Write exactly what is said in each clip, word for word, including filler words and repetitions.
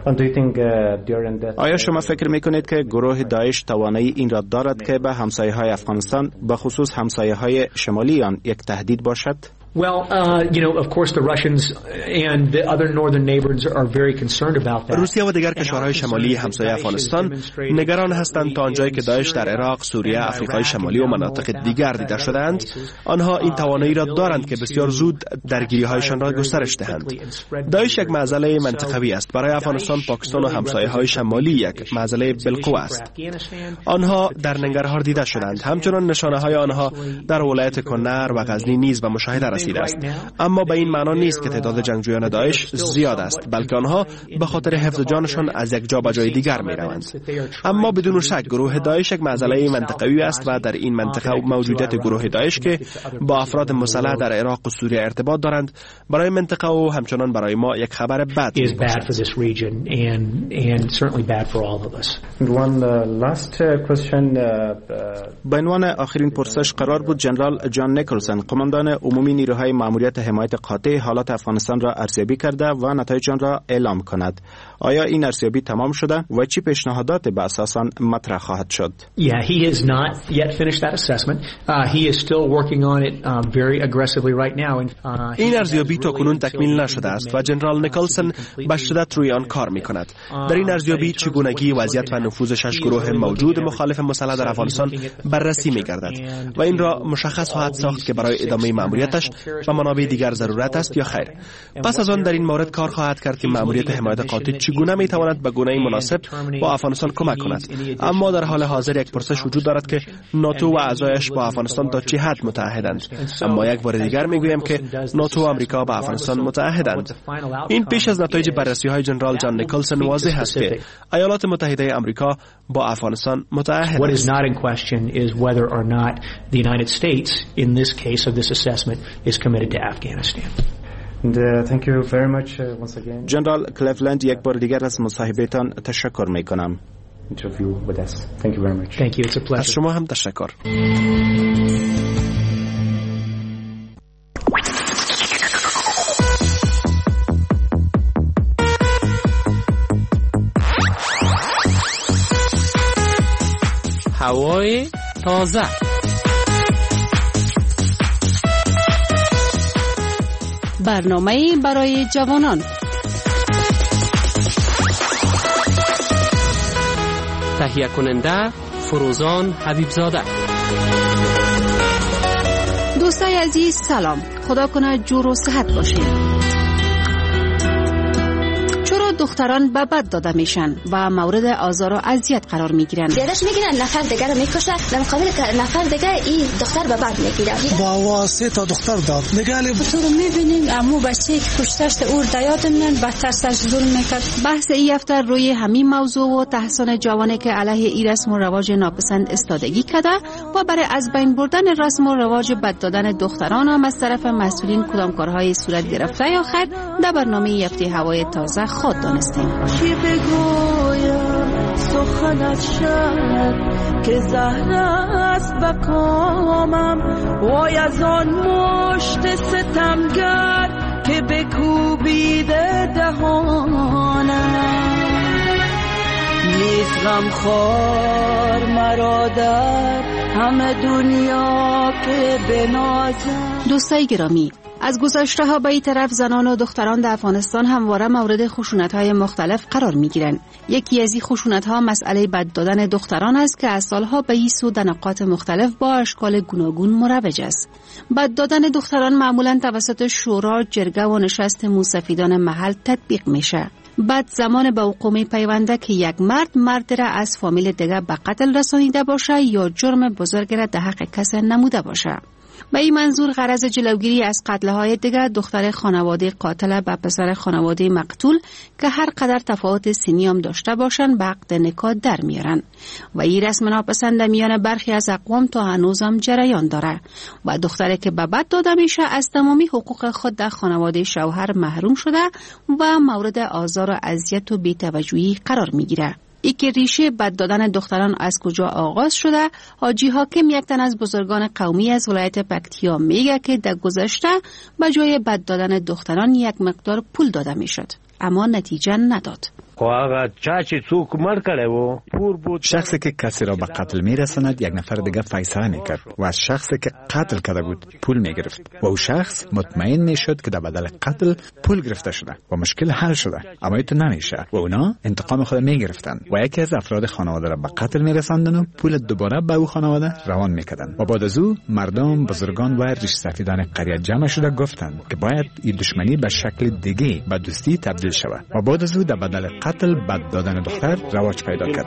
آیا شما فکر میکنید که گروه داعش توانایی این را دارد که به همسایه های افغانستان به خصوص همسایه های شمالی آن یک تهدید باشد؟ Well, uh, you know, of course, the Russians and the other northern neighbors are very concerned about that. روسیه و دیگر کشورهای شمالی همسایه افغانستان نگران هستند تا آنجایی که داعش در عراق، سوریه، آفریقای شمالی و مناطق دیگر دیده شده‌اند، آنها این توانایی را دارند که بسیار زود درگیری‌هایشان را گسترش دهند. داعش یک معضله منطقوی است. برای افغانستان، پاکستان و همسایه‌های شمالی یک معضله بالقوه است. آنها در ننگرهار دیده شدند. همچنان نشانه‌های آنها در ولایت کنر و غزنی نیز به مشاهده رسیده است. اما به این معنا نیست که تعداد جنگجویان داعش زیاد است، بلکه آنها به خاطر حفظ جانشان از یک جا به جای دیگر می روند. اما بدون شک گروه داعش یک معضله منطقوی است و در این منطقه موجودیت گروه داعش که با افراد مسلح در عراق و سوریه ارتباط دارند برای منطقه و همچنان برای ما یک خبر بد است. به عنوان آخرین پرسش قرار بود جنرال جان نیکلسن، قماندان عمومی نیروهای ماموریت حمایت قاطع حالات افغانستان را ارزیابی کرده و نتایج آن را اعلام کند. آیا این ارزیابی تمام شده و چه پیشنهادات به اساس آن مطرح خواهد شد؟ Yeah, he has not yet finished that assessment. Uh, he is still working on it uh, very aggressively right now. And uh, این ارزیابی تا کنون تکمیل نشده است و جنرال نیکلسن به شدت روی آن کار می‌کند. در این ارزیابی چگونگی وضعیت و نفوذ شش گروه موجود مخالف مسلح در افغانستان بررسی می‌گردد و این را مشخص خواهد ساخت که برای ادامه مأموریتش و منابع دیگر ضرورت است یا خیر. پس از آن در این مورد کار خواهد کرد که مأموریت حمایت قاطع چگونه می‌تواند به گونه مناسب با افغانستان کمک کند. اما در حال حاضر یک پرسش وجود دارد که ناتو و اعضایش با افغانستان تا چه حد متحدند. اما یک بار دیگر میگویم که ناتو و آمریکا با افغانستان متحدند. این پیش از نتایج بررسی‌های جنرال جان نیکلسن واضح است که ایالات متحده آمریکا با افغانستان متحد است. What is not in question is whether or not the United States in this case of this assessment is committed to Afghanistan. And, uh, thank you very much uh, once again. جنرال کلیفلند، یک بار دیگر از مصاحبهتان تشکر میکنم. Interview with us. Thank you very much. Thank you. It's a pleasure. از شما هم تشکر. هوای تازه. برنامه برای جوانان. تهیه کننده فروزان حبیبزاده. دوستای عزیز سلام، خدا کنه جور و صحت باشید. چرا دختران به بد داده میشن و مورد آزار و اذیت قرار میگیرن؟ یادش میگیرن نفر دیگر رو میکشه، در مقابل نفر دیگر این دختر به بد میگیره. با واسه تا دختر داد نگاله تو رو میبینیم عمو بچه‌ای که پشتش اور دیادمن بدترش ظلم میکرد. بحث این هفته روی همین موضوع و تحسن جوانه که علیه این رسم و رواج ناپسند استادگی کرده و برای از بین بردن رسم و رواج بد دادن دختران هم از طرف مسئولین کدام کارهای صورت گرفته یا خیر در برنامه هفته هوای تازه خود دانستیم. چی بگویم سخنت شد که زهر است بکامم، وای از آن مشت ستمگر که بکوبیده دهانم. نیست غم خور مرا در همه دنیا که بنازم. دوستای گرامی، از گذشته ها به این طرف زنان و دختران در افغانستان همواره مورد خشونت های مختلف قرار می گیرند. یکی از این خشونت ها مسئله بد دادن دختران است که از سالها به این سو در نقاط مختلف با اشکال گوناگون مروج است. بد دادن دختران معمولا توسط شورا، جرگه و نشست موسفیدان محل تطبیق میشه. بعد زمان به وقوع می پیونده که یک مرد مرد را از فامیل دیگر به قتل رسانیده باشه یا جرم بزرگ را در حق کس نموده باشه. به این منظور غرض جلوگیری از قتل‌های دیگر دختر خانواده قاتل به پسر خانواده مقتول که هر قدر تفاوت سنی هم داشته باشند به عقد نکاح در میارن و این رسم ناپسند میان برخی از اقوام تا هنوز هم جریان داره و دختری که به بد داده میشه از تمامی حقوق خود در خانواده شوهر محروم شده و مورد آزار و اذیت و بی‌توجهی قرار میگیره. ای که ریشه بد دادن دختران از کجا آغاز شده، حاجی حاکم یک تن از بزرگان قومی از ولایت پکتیا میگه که در گذشته به جای بد دادن دختران یک مقدار پول داده میشد، اما نتیجه نداد. شخصی که کسی را به قتل میرساند یک نفر دیگه فیصله میکرد و از شخصی که قتل کرده بود پول میگرفت و او شخص مطمئن میشد که در بدل قتل پول گرفته شده و مشکل حل شده، اما این نمیشه و اونا انتقام خود میگرفتن و یکی از افراد خانواده را به قتل میرساندن و پول دوباره به او خانواده روان میکردن و بعد از او مردم، بزرگان و ریش سفیدان قریه جمع شده گفتند که باید این دشمنی به شکل دیگه به دوستی تبدیل شود و بعد از او در بدل قتل بد دادن دختر رواج پیدا کرد.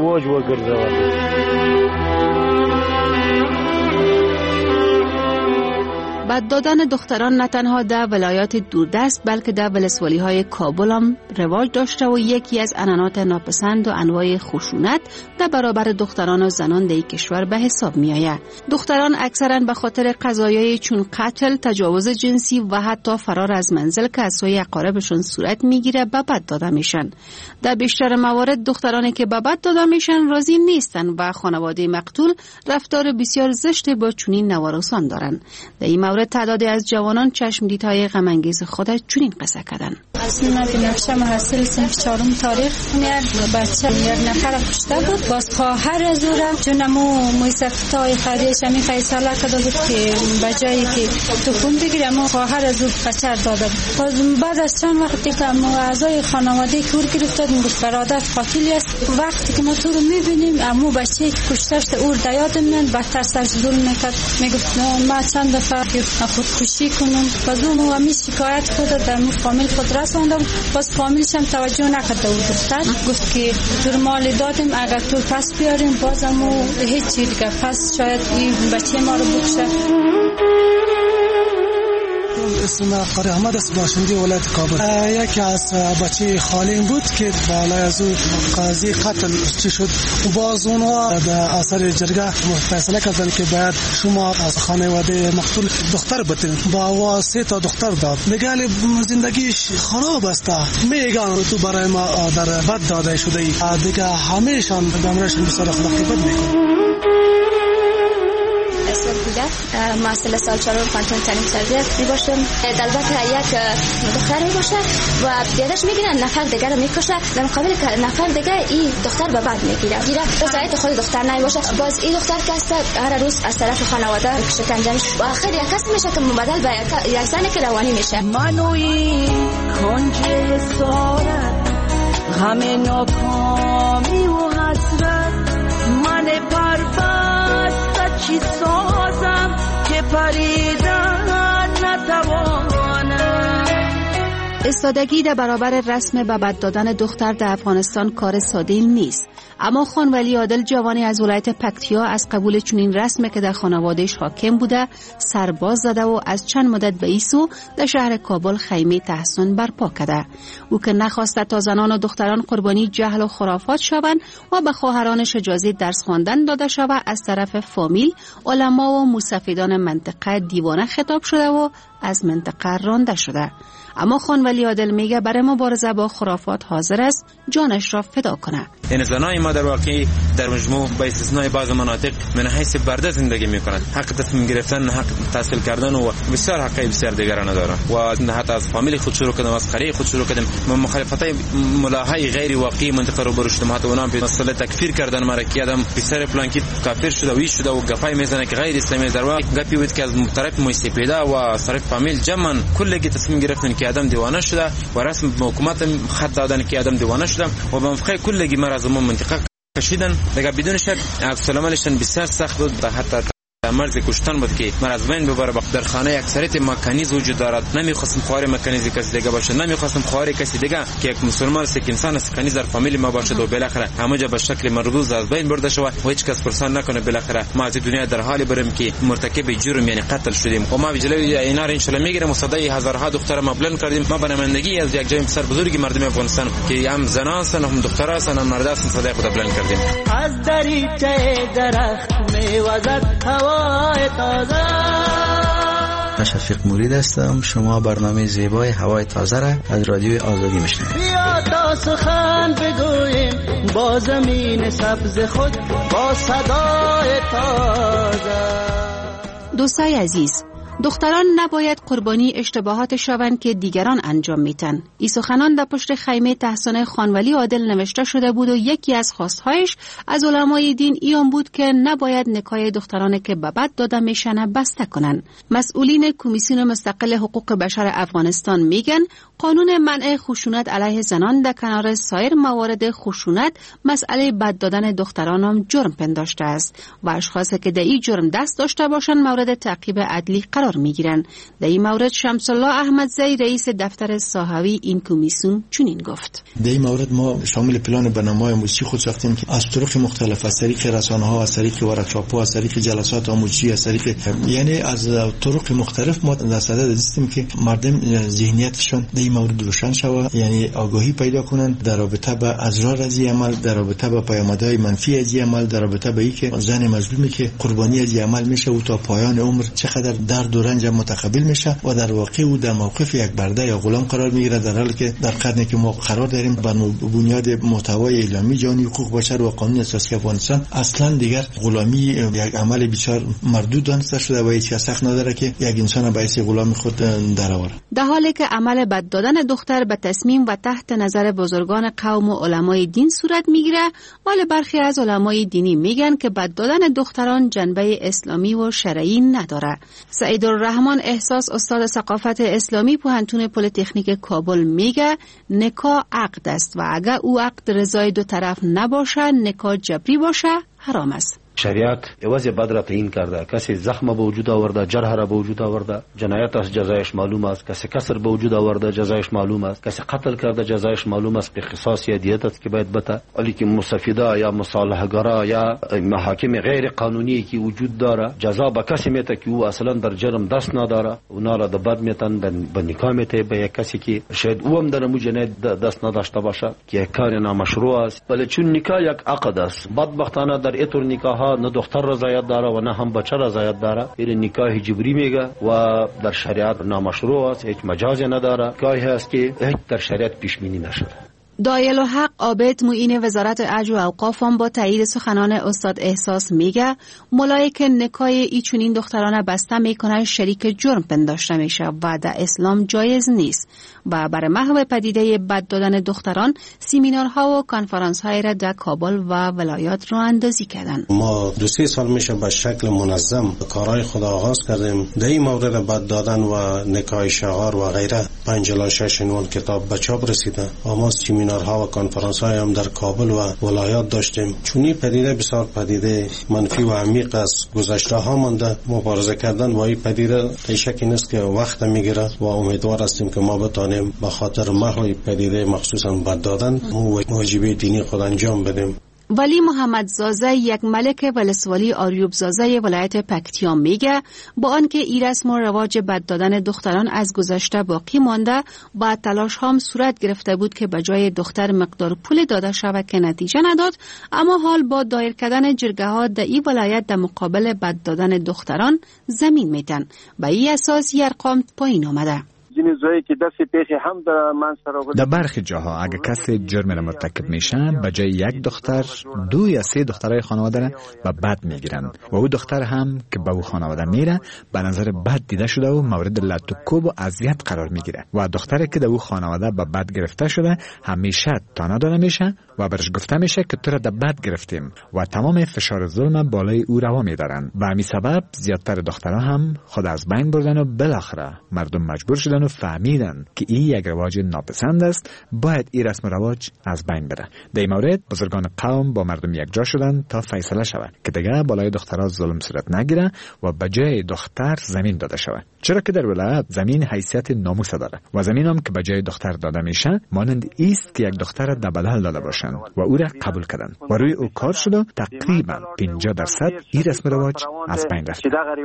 بد دادن دختران نه تنها در ولایات دوردست بلکه در ولسوالی های کابل هم رواج داشته و یکی از عنعنات ناپسند و انواع خشونت در برابر دختران و زنان در کشور به حساب می آید. دختران اکثرا به خاطر قضایای چون قتل، تجاوز جنسی و حتی فرار از منزل که از سوی اقاربشون صورت میگیره به بد داده میشن. در بیشتر موارد دخترانی که به بد داده میشن راضی نیستن و خانواده مقتول رفتار بسیار زشت با چنین نوارسان دارن. در این مورد تعدادی از جوانان چشم دیدهای غم انگیز خود چنین قصه کردند. از من بنفشه محصل صنف چهارم تاریخ میاد بچه یک نفر کشته بود، باز خواهر از او رفت چون مو موسفتای خریش همی فیصله کرده بود که بجایی که تکون بگیره مو خواهر از او بچه داده بود. باز بعد از چند وقتی که مو اعضای خانواده کور گرفتاد میگفت برادر قاتلی است. وقتی که ما تو رو میبینیم امو بچه که کشته او در یاد من بدتر سرش ظلم میکرد، میگفت ما چند دفعه خودکشی کنم. باز اون همی شکایت خود در مو فامیل خود رساندم، باز فامیلش هم توجه نکرده و دختر گفت که در مال دادیم اگر تو پس بیاریم بازم و هیچی دیگه پس شاید این بچه ما رو بکشه. اسم قاری احمد است، باشنده ولایت کابل. یکی از بچه خالیم بود که بالای از او قاضی قتل چی شد و باز اونها به اثر جرگه فیصله کردن که باید شما از خانواده مقتول دختر بتین. با واسه تا دختر داد میگه زندگیش خراب است، میگن تو برای ما در بد داده شده ای دیگه همیشان دمرشون بسیار اخلاقی بد میکنه. محصل سال چهارم پانتون تعلیم سرده می باشم. البته یک دختر می باشه و دیگرش میگیرن نفر دیگر رو میکشه، در مقابل نفر دیگر این دختر به بعد میگیره گیره رضایت خود دختر نمی باشه. باز این دختر که هر روز از طرف خانواده شکنجه میشه و آخر یک کس میشه که مبادل به یک زنی که روانی میشه. منوی کنج حسارت غم ناکامی و حسرت من پربست چی سازم که پریدن نتوانم. استادگی در برابر رسم به بد دادن دختر در افغانستان کار ساده نیست، اما خان ولی عادل جوانی از ولایت پکتیا از قبول چنین رسمی که در خانوادهش حاکم بوده سرباز زده و از چند مدت به ایسو در شهر کابل خیمه تحسن برپا کرده. او که نخواسته تا زنان و دختران قربانی جهل و خرافات شوند و به خواهرانش اجازه درس خواندن داده شود، از طرف فامیل، علما و مستفیدان منطقه دیوانه خطاب شده و از منطقه رانده شده. اما خان ولی عادل میگه برای مبارزه با خرافات حاضر است جانش را فدا کنه. این زنای ما در واقع در مجموع با استثنای بعض مناطق من حیث برده زندگی میکنند، حق تصمیم گرفتن، حق تحصیل کردن و بسیار حقای بسیار دیگران دارند و حتی از فامیل خود شروع کردم، از قریه خود شروع کردم مخالفتای ملاهای غیر واقعی منطقه رو برشتم، حتی اونام به مسئله تکفیر کردن مرا که آدم پسر پلانکی کافر شده و وی شده و گپای میزنه که غیر اسلامی در واقع گپی بود که از طرف موسیپیدا و طرف فامیل جمعا کلگی تصمیم گرفتن که آدم دیوانه شده و رسم حکومت خط دادن که آدم دیوانه شده و به مفخای کلگی مرا از اون منطقه کشیدن دیگه بدون شک. عکس العملشون بسیار سخت بود، حتی مرز کشتن بود که من از بین ببره. در خانه اکثریت مکانیز وجود دارد، نمیخواستم خوار مکانیزی کسی دیگه باشه، نمیخواستم خوار کسی دیگه که یک مسلمان است، یک انسان است، کنیز در فامیل ما باشه و بالاخره همه جا به شکل مرغوز از بین برده شود و هیچ کس پرسان نکنه. بالاخره ما از دنیا در حالی بریم که مرتکب جرم یعنی قتل شدیم و ما جلوی اینا رو ان شاء الله میگیریم و صدای هزارها دختر ما بلند کردیم. ما بنمایندگی از یک جای بسیار بزرگی مردم افغانستان که هم زنان هستند هم دختران هستند هم مرد هستند صدای خود بلند کردیم. از دریچه درخت میوزد هوای شفیق مرید هستم. شما برنامه زیبای هوای تازه را از رادیوی آزادی میشنوید. بیا تا سخن بگوییم با زمین سبز خود با صدای تازه. دوستای عزیز، دختران نباید قربانی اشتباهات شوند که دیگران انجام میتن. این سخنان در پشت خیمه تحسن خانولی عادل نوشته شده بود و یکی از خواستهایش از علمای دین ایان بود که نباید نکاح دختران که به بد داده میشن بسته کنن. مسئولین کمیسیون مستقل حقوق بشر افغانستان میگن قانون منع خشونت علیه زنان در کنار سایر موارد خشونت مسئله بد دادن دختران هم جرم پنداشته است و اشخاصی که در این جرم دست داشته باشند مورد تعقیب عدلی قرار میگیرند. در این مورد شمس الله احمدزی رئیس دفتر ساحوی این کمیسیون چنین گفت: در این مورد ما شامل پلان برنامه‌های آموزشی خود ساختیم که از طرق مختلف، از طریق رسانه‌ها، از طریق ورکشاپ‌ها، از طریق جلسات آموزشی، از طریق یعنی از طرق مختلف ما در صدد هستیم که مردم ذهنیتشون در این مورد روشن شود، یعنی آگاهی پیدا کنند در رابطه با اضرار از این عمل، در رابطه با پیامدهای منفی از این عمل، در رابطه با اینکه زن مظلومی که قربانی از این عمل میشه و تا پایان عمر چقدر درد و رنج متقبل میشه و در واقع او در موقف یک برده یا غلام قرار میگیره، در حالی که در قرنی که ما قرار داریم بر بنیاد محتوای اعلامی جهانی حقوق بشر و قانون اساسی افغانستان اصلا دیگر غلامی یک عمل بسیار مردود دانسته شده و هیچ کس حق نداره که یک انسان به حیث غلام خود درآوره. در حالی که عمل بد دادن دختر به تصمیم و تحت نظر بزرگان قوم و علمای دین صورت میگیره، ولی برخی از علمای دینی میگن که بد دادن دختران جنبه اسلامی و شرعی نداره. سعید الرحمن احساس استاد ثقافت اسلامی پوهنتون پلی‌تکنیک کابل میگه نکاح عقد است و اگر او عقد رضای دو طرف نباشه، نکاح جبری باشه، حرام است. شریعت عوض بد را تعیین کرده. کسی زخم به وجود آورده، جرح را به وجود آورده، جنایت است، جزایش معلوم است. کسی کسر به وجود آورده، جزایش معلوم است. کسی قتل کرده، جزایش معلوم است. به قصاص یا دیت است که باید بده. ولی که مستفیدا یا مصالحه‌گرا یا محاکم غیر قانونی که وجود داره، جزا به کسی میته که او اصلا در جرم دست نداره، اونا را در بد میتن به نکاح میته به یک کسی که شاید او هم در مو جنایت دست نداشته باشه که کار نامشروع است. ولی چون نکاح یک عقد است، بدبختانه در اینطور نکاح نه دختر رضایت داره و نه هم بچه رضایت داره. این نکاح جبری میگه و در شریعت نامشروع است، هیچ مجازی نداره. نکاحی است که هیچ در شریعت پیش بینی نشده. دایل و حق عابد معین وزارت عدل و اوقاف هم با تایید سخنان استاد احساس میگه مولایی که نکاح ای چنین دختران بسته میکنن شریک جرم پنداشته میشه و در اسلام جایز نیست و برای محو پدیده بد دادن دختران سیمینارها و کنفرانس های را در کابل و ولایات راه اندازی کردن. ما دو سه سال میشه به شکل منظم کارهای خود آغاز کردیم. در این مورد بد دادن و نکاح شغار و غیره پنج الی شش عنوان کتاب به چاپ رسیده و ما سیمینارها و کنفرانس های هم در کابل و ولایات داشتیم. چونی پدیده بسیار پدیده منفی و عمیق است. گذشته ها مانده مبارزه کردن با این پدیده شکی نیست که وقت میگیره و امیدوار هستیم که ما بتانیم به خاطر محو پدیده مخصوصا بد دادن واجبه دینی خود انجام بدیم. ولی محمد زازه یک ملک ولسوالی آریوب زازه ولایت پکتیا میگه با آنکه این رسم و رواج بد دادن دختران از گذشته باقی مانده، با تلاش هم صورت گرفته بود که به جای دختر مقدار پول داده شود که نتیجه نداد، اما حال با دایر کردن جرگه ها در این ولایت در مقابل بد دادن دختران زمین میتن. به این اساس این ارقام پایین آمده. در برخی جاها اگر کسی جرم را مرتکب میشه به جای یک دختر دو یا سه دخترای خانواده را به بد میگیرن و او دختر هم که به او خانواده میره به نظر بد دیده شده و مورد لط و کوب و اذیت قرار میگیره و دختری که در او خانواده به بد گرفته شده همیشه تانا داده میشه و برش گفته میشه که تو را در بد گرفتیم و تمام فشار ظلم بالای او روا میدارن و همین سبب زیادتر دخترها هم خود از بین بردن و بالاخره مردم مجبور شدن و فهمیدن که این یک رواج ناپسند است، باید این رسم و رواج از بین بره. در این مورد بزرگان قوم با مردم یک جا شدن تا فیصله شود که دیگه بالای دخترها ظلم صورت نگیره و به جای دختر زمین داده شود، چرا که در ولایت زمین حیثیت ناموس داره و زمین هم که به جای دختر داده میشه مانند است که یک دختر در بدل داده باشند و او را قبول کردن و روی او کار شده تقریبا پنجاه درصد این رسم و رواج از بین رفت.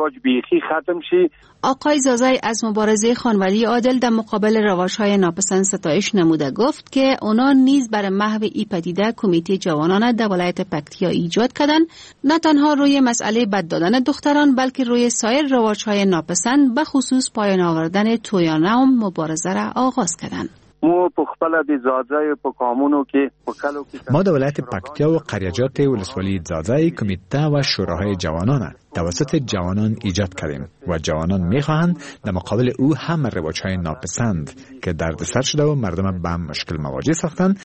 آقای زازای از مبارزه خانواده عادل در مقابل رواج‌های ناپسند ستایش نموده گفت که اونا نیز برای محو این پدیده کمیته جوانان در ولایت پکتیا ایجاد کردن، نه تنها روی مسئله بد دادن دختران بلکه روی سایر رواج‌های ناپسند به خصوص پایان آوردن تویانه هم مبارزه را آغاز کردند. مو په خپل د ځاځي په قانونو کې په کلو کې ما دولت پکتیا و قریجات ولسوالی ځاځي کمیته و شوراهای جوانان توسط جوانان ایجاد کردیم و جوانان میخواهند در مقابل او هم رواج‌های ناپسند که دردسر شده و مردم به مشکل مواجه ساختند